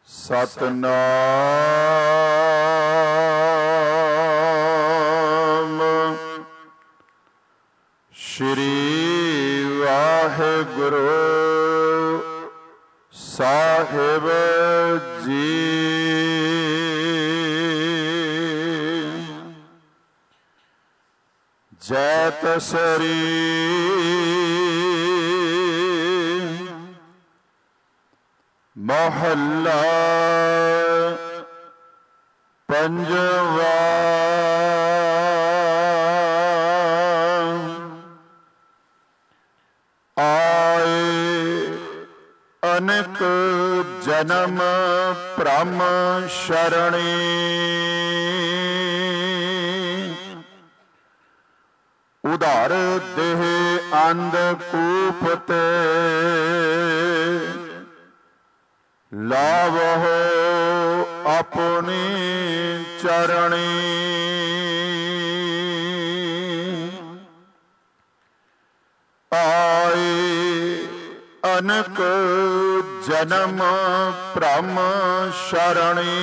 ਸਤਨਾਮ ਸ਼੍ਰੀ ਵਾਹਿਗੁਰੂ ਸਾਹਿਬ ਜੀ। ਜੈਤ ਸਰੀ ਮਹੱਲਾ ਪੰਜਵਾ। ਆਏ ਅਨੇਕ ਜਨਮ ਭ੍ਰਮ ਸ਼ਰਣੀ, ਉਧਾਰ ਦੇਹ ਅੰਧ ਕੂਪ ਤੇ ਲਾਵਹੁ ਆਪਣੀ ਚਰਣੀ। ਆਏ ਅਨੇਕ ਜਨਮ ਭ੍ਰਮ ਸ਼ਰਣੀ,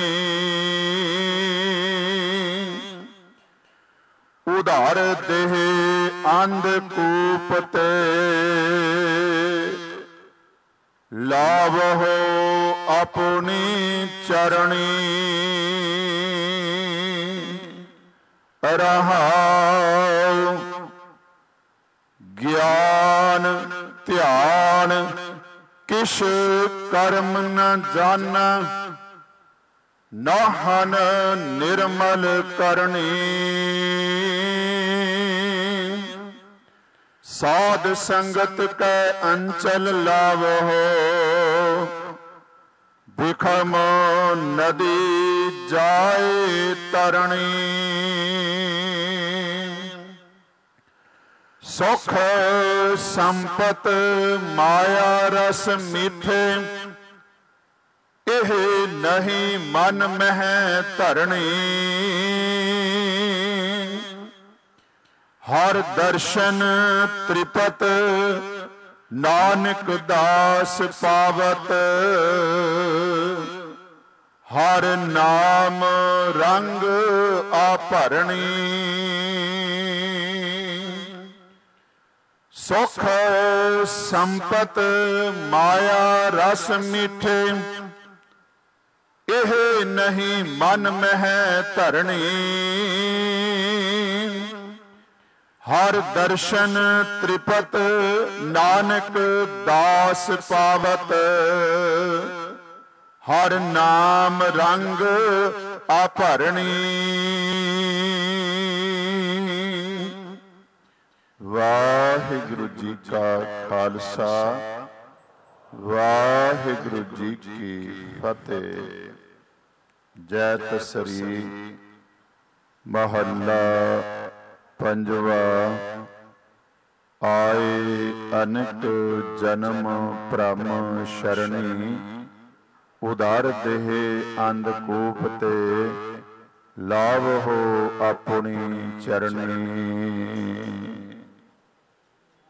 ਉਧਾਰ ਦੇਹ ਅੰਧ ਕੂਪ ਤੇ ਲਾਵਹੁ ਆਪਣੀ ਚਰਣੀ। ਰਹਾਉ ਗਿਆਨ ਧਿਆਨ ਕਿਛ ਕਰਮ ਨ ਜਾਣਾ, ਨਾਹਨ ਨਿਰਮਲ ਕਰਨੀ। ਸਾਧ ਸੰਗਤ ਕੈ ਅੰਚਲ ਲਾਵਹੁ, ਬਿਖਮ ਨਦੀ ਜਾਏ ਤਰਣੀ। ਸੁਖ ਸੰਪਤ ਮਾਇਆ ਰਸ ਮੀਠੇ, ਇਹ ਨਹੀਂ ਮਨ ਮਹਿ ਧਰਣੀ। ਹਰ ਦਰਸ਼ਨ ਤ੍ਰਿਪਤ ਨਾਨਕ ਦਾਸ ਪਾਵਤ, ਹਰ ਨਾਮ ਰੰਗ ਆਭਰਣੀ। ਸੁਖ ਸੰਪਤ ਮਾਇਆ ਰਸ ਮੀਠੇ, ਇਹ ਨਹੀਂ ਮਨ ਮਹਿ ਧਰਣੀ। ਹਰ ਦਰਸ਼ਨ ਤ੍ਰਿਪਤ ਨਾਨਕ ਦਾਸ ਪਾਵਤ, ਹਰ ਨਾਮ ਰੰਗ ਆਭਰਣੀ। ਵਾਹਿਗੁਰੂ ਜੀ ਕਾ ਖਾਲਸਾ, ਵਾਹਿਗੁਰੂ ਜੀ ਕੀ ਫਤਿਹ। ਜੈਤ ਸਰੀ ਮਹੱਲਾ ਪੰਜਵਾ। ਆਏ ਅਨੇਕ ਜਨਮ ਭ੍ਰਮ ਸ਼ਰਣੀ, ਉਧਾਰ ਦੇਹ ਅੰਧ ਕੂਪ ਤੇ ਲਾਵਹੁ ਆਪਣੀ ਚਰਣੀ।